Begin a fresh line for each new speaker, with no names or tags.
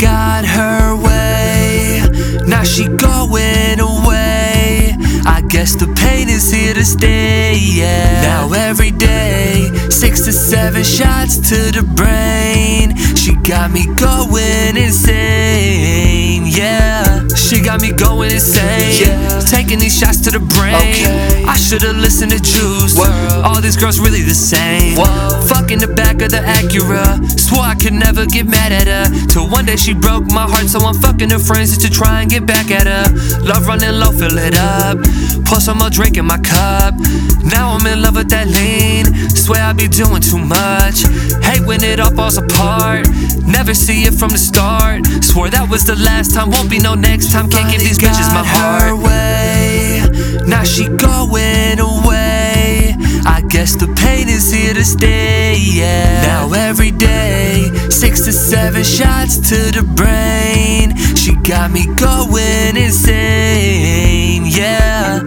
got her way, now she going away. I guess the pain is here to stay, yeah. Now every day, 6 to 7 shots to the brain. She got me going insane, yeah. She got me going insane, yeah. Taking these shots to the brain, okay. I should've listened to Juice. All these girls really the same. Fuck in the back of the Acura, swore I could never get mad at her, till one day she broke my heart. So I'm fucking her friends just to try and get back at her. Love running low, fill it up, pour some more drink in my cup. Now I'm in love with that lean, swear I be doing too much. Hate when it all falls apart, never see it from the start. Swore that was the last time, won't be no next time. Can't give these bitches my heart. Her way, now she going away. I guess the pain is here to stay, yeah. Now every day, 6 to 7 shots to the brain. She got me going insane, yeah.